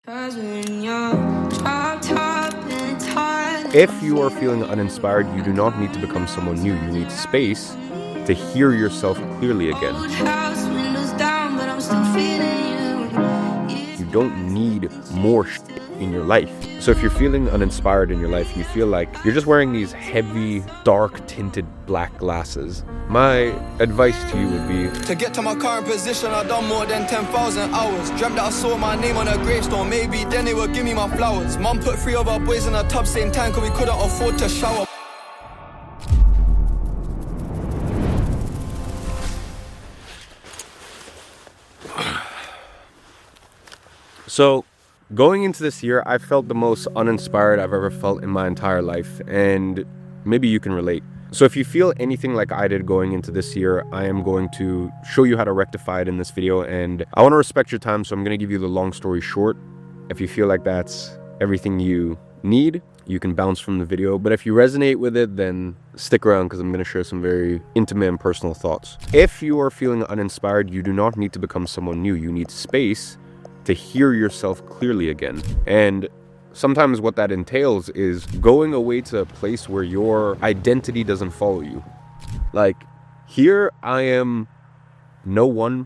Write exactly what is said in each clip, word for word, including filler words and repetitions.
If you are feeling uninspired, you do not need to become someone new. You need space to hear yourself clearly again. You don't need more shit in your life. So if you're feeling uninspired in your life, you feel like you're just wearing these heavy, dark tinted black glasses, my advice to you would be to get to my current position. I've done more than ten thousand hours. Dreamt that I saw my name on a gravestone. Maybe then they would give me my flowers. Mum put three of our boys in a tub same time cause we couldn't afford to shower. So going into this year, I felt the most uninspired I've ever felt in my entire life, and maybe you can relate. So if you feel anything like I did going into this year, I am going to show you how to rectify it in this video, and I want to respect your time, so I'm going to give you the long story short. If you feel like that's everything you need, you can bounce from the video, but if you resonate with it, then stick around because I'm going to share some very intimate and personal thoughts. If you are feeling uninspired, you do not need to become someone new. You need space to hear yourself clearly again. And sometimes what that entails is going away to a place where your identity doesn't follow you. Like, here I am no one,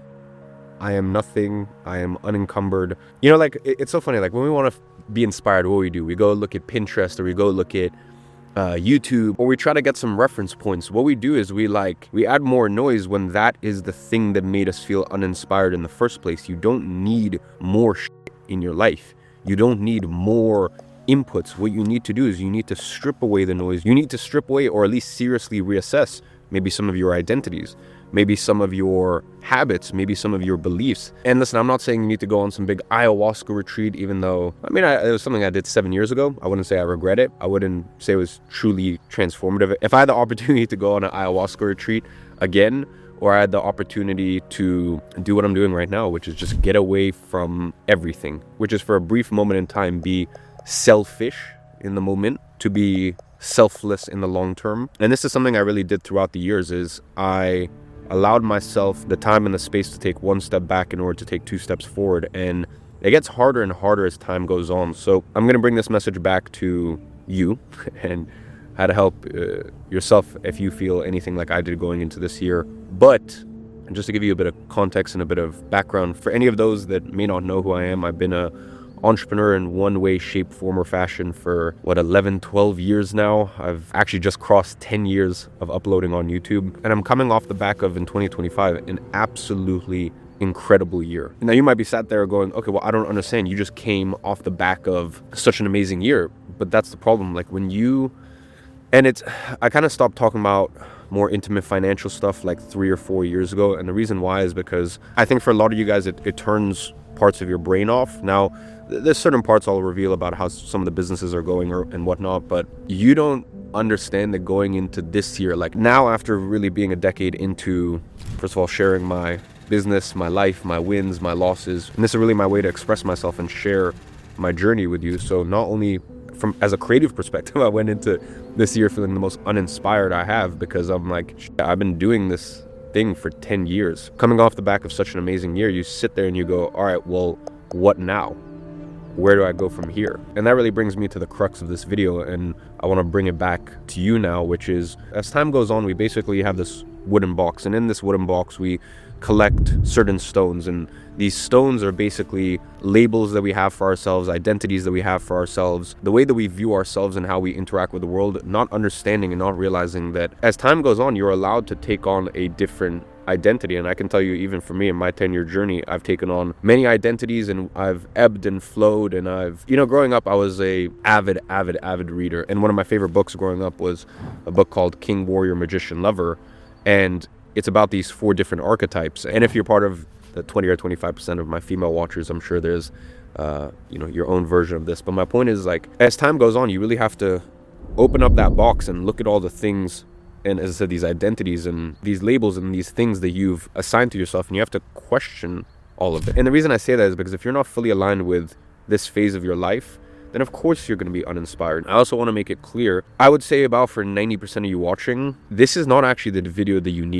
I am nothing, I am unencumbered. You know, like, it's so funny, like when we want to be inspired, what do we do? We go look at Pinterest, or we go look at Uh, YouTube, or we try to get some reference points. What we do is we like, we add more noise when that is the thing that made us feel uninspired in the first place. You don't need more shit in your life. You don't need more inputs. What you need to do is you need to strip away the noise. You need to strip away, or at least seriously reassess maybe some of your identities, maybe some of your habits, maybe some of your beliefs. And listen, I'm not saying you need to go on some big ayahuasca retreat, even though, I mean, I, it was something I did seven years ago. I wouldn't say I regret it. I wouldn't say it was truly transformative. If I had the opportunity to go on an ayahuasca retreat again, or I had the opportunity to do what I'm doing right now, which is just get away from everything, which is for a brief moment in time, be selfish in the moment, to be selfless in the long term. And this is something I really did throughout the years, is I allowed myself the time and the space to take one step back in order to take two steps forward. And it gets harder and harder as time goes on. So I'm going to bring this message back to you and how to help uh, yourself if you feel anything like I did going into this year. But just to give you a bit of context and a bit of background, for any of those that may not know who I am, I've been a entrepreneur in one way, shape, form, or fashion for what, eleven, twelve years now. I've actually just crossed ten years of uploading on YouTube, and I'm coming off the back of, in twenty twenty-five, an absolutely incredible year. Now you might be sat there going, okay, well, I don't understand. You just came off the back of such an amazing year. But that's the problem. Like when you, and it's, I kind of stopped talking about more intimate financial stuff like three or four years ago. And the reason why is because I think for a lot of you guys, it, it turns parts of your brain off. Now, there's certain parts I'll reveal about how some of the businesses are going or, and whatnot, but you don't understand that going into this year, like now after really being a decade into, first of all, sharing my business, my life, my wins, my losses, and this is really my way to express myself and share my journey with you. So not only from as a creative perspective, I went into this year feeling the most uninspired I have, because I'm like, I've been doing this thing for ten years. Coming off the back of such an amazing year, you sit there and you go, all right, well, what now? Where do I go from here? And that really brings me to the crux of this video, and I want to bring it back to you now, which is, as time goes on, we basically have this wooden box, and in this wooden box we collect certain stones, and these stones are basically labels that we have for ourselves, identities that we have for ourselves, the way that we view ourselves and how we interact with the world, not understanding and not realizing that as time goes on, you're allowed to take on a different identity. And I can tell you, even for me in my ten year journey, I've taken on many identities, and I've ebbed and flowed. And I've, you know, growing up, I was a avid, avid, avid reader. And one of my favorite books growing up was a book called King, Warrior, Magician, Lover. And it's about these four different archetypes. And if you're part of the twenty or twenty-five percent of my female watchers, I'm sure there's, uh, you know, your own version of this. But my point is, like, as time goes on, you really have to open up that box and look at all the things, and as I said, these identities and these labels and these things that you've assigned to yourself, and you have to question all of it. And the reason I say that is because if you're not fully aligned with this phase of your life, then of course you're going to be uninspired. I also want to make it clear, I would say about for ninety percent of you watching, this is not actually the video that you need.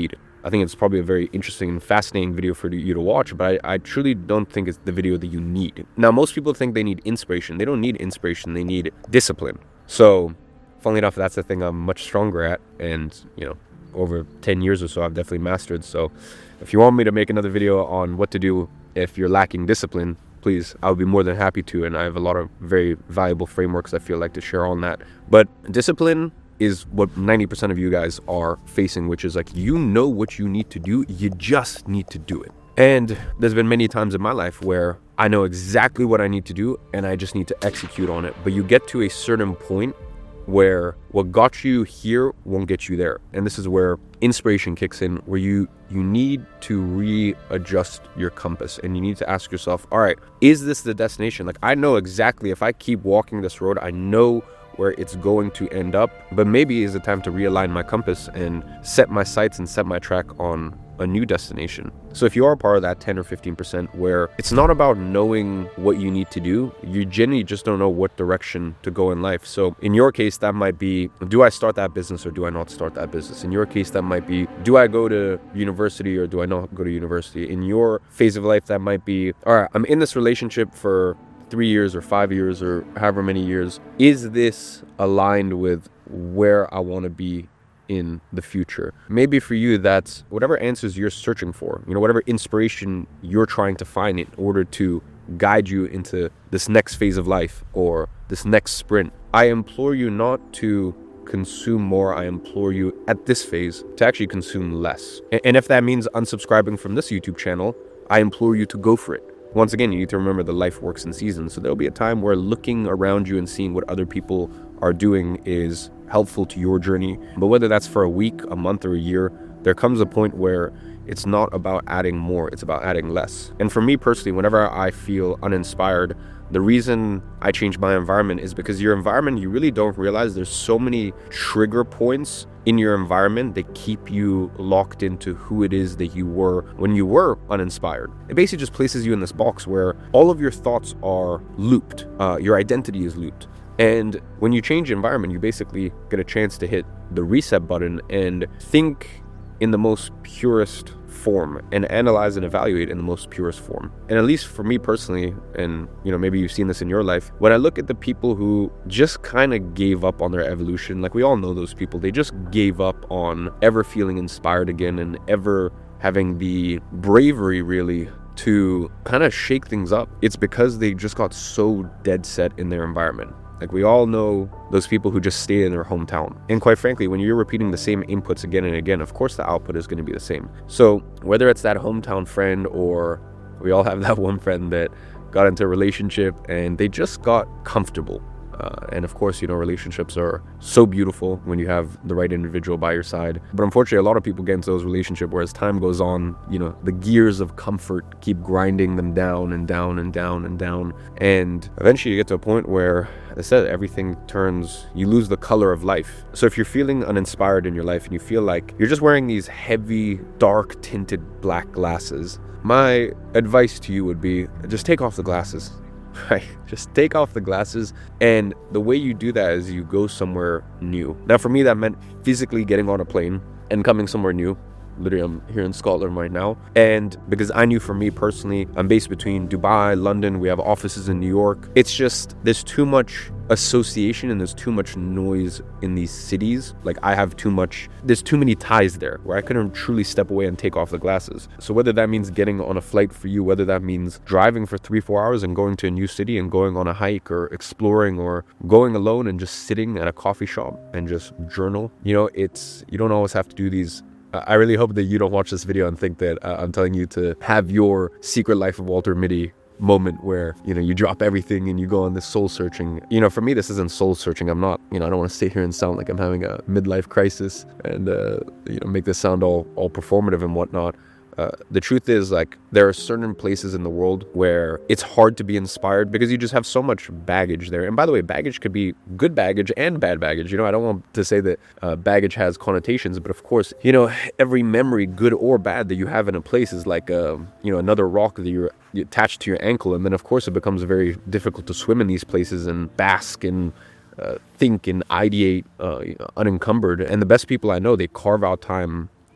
I think it's probably a very interesting and fascinating video for you to watch, but I, I truly don't think it's the video that you need. Now, most people think they need inspiration. They don't need inspiration. They need discipline. So, funnily enough, that's the thing I'm much stronger at. And, you know, over ten years or so, I've definitely mastered. So, if you want me to make another video on what to do if you're lacking discipline, please, I would be more than happy to. And I have a lot of very valuable frameworks I feel like to share on that. But discipline is what ninety percent of you guys are facing, which is like, you know what you need to do, you just need to do it. And there's been many times in my life where I know exactly what I need to do and I just need to execute on it. But you get to a certain point where what got you here won't get you there. And this is where inspiration kicks in, where you you need to readjust your compass and you need to ask yourself, all right, is this the destination? Like, I know exactly, if I keep walking this road, I know where it's going to end up, but maybe it's a time to realign my compass and set my sights and set my track on a new destination. So if you are part of that ten or fifteen percent where it's not about knowing what you need to do, you genuinely just don't know what direction to go in life. So in your case, that might be, do I start that business or do I not start that business? In your case, that might be, do I go to university or do I not go to university? In your phase of life, that might be, all right, I'm in this relationship for three years or five years or however many years. Is this aligned with where I want to be in the future? Maybe for you, that's whatever answers you're searching for, you know, whatever inspiration you're trying to find in order to guide you into this next phase of life or this next sprint. I implore you not to consume more. I implore you at this phase to actually consume less. And if that means unsubscribing from this YouTube channel, I implore you to go for it. Once again, you need to remember that life works in seasons. So there'll be a time where looking around you and seeing what other people are doing is helpful to your journey. But whether that's for a week, a month, or a year, there comes a point where it's not about adding more, it's about adding less. And for me personally, whenever I feel uninspired, the reason I change my environment is because your environment, you really don't realize there's so many trigger points in your environment that keep you locked into who it is that you were when you were uninspired. It basically just places you in this box where all of your thoughts are looped. Uh, your identity is looped. And when you change environment, you basically get a chance to hit the reset button and think in the most purest form and analyze and evaluate in the most purest form. And at least for me personally, and you know, maybe you've seen this in your life, when I look at the people who just kind of gave up on their evolution, like we all know those people, they just gave up on ever feeling inspired again and ever having the bravery really to kind of shake things up. It's because they just got so dead set in their environment. Like we all know those people who just stay in their hometown. And quite frankly, when you're repeating the same inputs again and again, of course the output is going to be the same. So whether it's that hometown friend, or we all have that one friend that got into a relationship and they just got comfortable. Uh, and of course, you know, relationships are so beautiful when you have the right individual by your side. But unfortunately, a lot of people get into those relationships where as time goes on, you know, the gears of comfort keep grinding them down and down and down and down. And eventually you get to a point where, as I said, everything turns, you lose the color of life. So if you're feeling uninspired in your life and you feel like you're just wearing these heavy, dark tinted black glasses, my advice to you would be just take off the glasses. Right? Just take off the glasses, and the way you do that is you go somewhere new. Now for me, that meant physically getting on a plane and coming somewhere new. Literally, I'm here in Scotland right now. And because I knew for me personally, I'm based between Dubai, London, we have offices in New York. It's just, there's too much association and there's too much noise in these cities. Like I have too much, there's too many ties there where I couldn't truly step away and take off the glasses. So whether that means getting on a flight for you, whether that means driving for three, four hours and going to a new city and going on a hike or exploring, or going alone and just sitting at a coffee shop and just journal, you know, it's, you don't always have to do these. I really hope that you don't watch this video and think that uh, I'm telling you to have your Secret Life of Walter Mitty moment where, you know, you drop everything and you go on this soul searching. You know, for me, this isn't soul searching. I'm not, you know, I don't want to sit here and sound like I'm having a midlife crisis and, uh, you know, make this sound all, all performative and whatnot. Uh, the truth is, like, there are certain places in the world where it's hard to be inspired because you just have so much baggage there. And by the way, baggage could be good baggage and bad baggage. You know, I don't want to say that uh, baggage has connotations, but of course, you know, every memory, good or bad, that you have in a place is like, uh, you know, another rock that you're attached to your ankle. And then, of course, it becomes very difficult to swim in these places and bask and uh, think and ideate uh, unencumbered. And the best people I know, they carve out time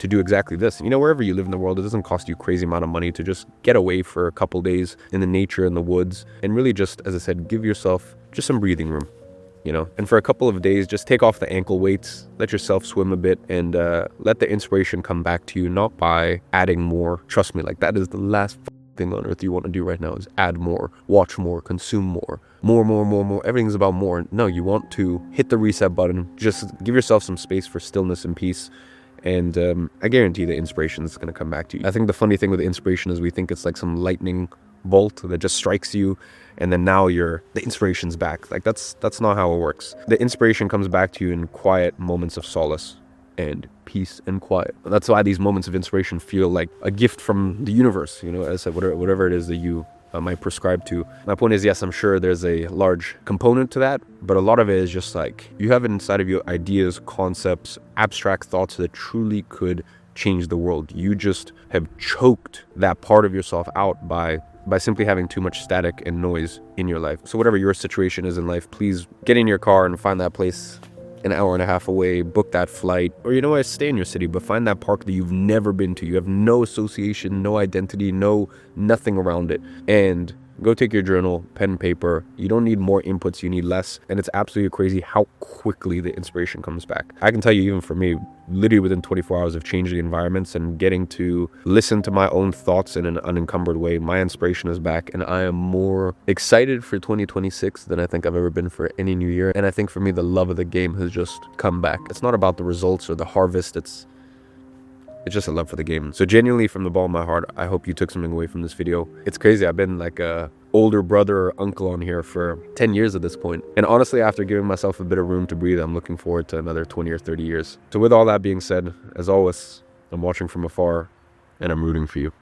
to do exactly this. You know, wherever you live in the world, it doesn't cost you a crazy amount of money to just get away for a couple days in the nature, in the woods, and really just, as I said, give yourself just some breathing room, you know? And for a couple of days, just take off the ankle weights, let yourself swim a bit, and uh, let the inspiration come back to you, not by adding more. Trust me, like that is the last thing on earth you want to do right now, is add more, watch more, consume more, more, more, more, more. Everything's about more. No, you want to hit the reset button, just give yourself some space for stillness and peace. And um, I guarantee the inspiration is going to come back to you. I think the funny thing with the inspiration is we think it's like some lightning bolt that just strikes you, and then now you're the inspiration's back. Like that's that's not how it works. The inspiration comes back to you in quiet moments of solace and peace and quiet. That's why these moments of inspiration feel like a gift from the universe, you know, as I said, whatever, whatever it is that you uh, might prescribe to. My point is, yes, I'm sure there's a large component to that, but a lot of it is just like you have inside of you ideas, concepts, abstract thoughts that truly could change the world. You just have choked that part of yourself out by by simply having too much static and noise in your life. So whatever your situation is in life, please get in your car and find that place an hour and a half away, book that flight, or you know what, stay in your city, but find that park that you've never been to. You have no association, no identity, no nothing around it, and go take your journal, pen and paper. You don't need more inputs, you need less. And it's absolutely crazy how quickly the inspiration comes back. I can tell you, even for me, literally within twenty-four hours of changing environments and getting to listen to my own thoughts in an unencumbered way, my inspiration is back, and I am more excited for twenty twenty-six than I think I've ever been for any new year. And I think for me, the love of the game has just come back. It's not about the results or the harvest, it's It's just a love for the game. So genuinely, from the bottom of my heart, I hope you took something away from this video. It's crazy. I've been like a older brother or uncle on here for ten years at this point. And honestly, after giving myself a bit of room to breathe, I'm looking forward to another twenty or thirty years. So with all that being said, as always, I'm watching from afar and I'm rooting for you.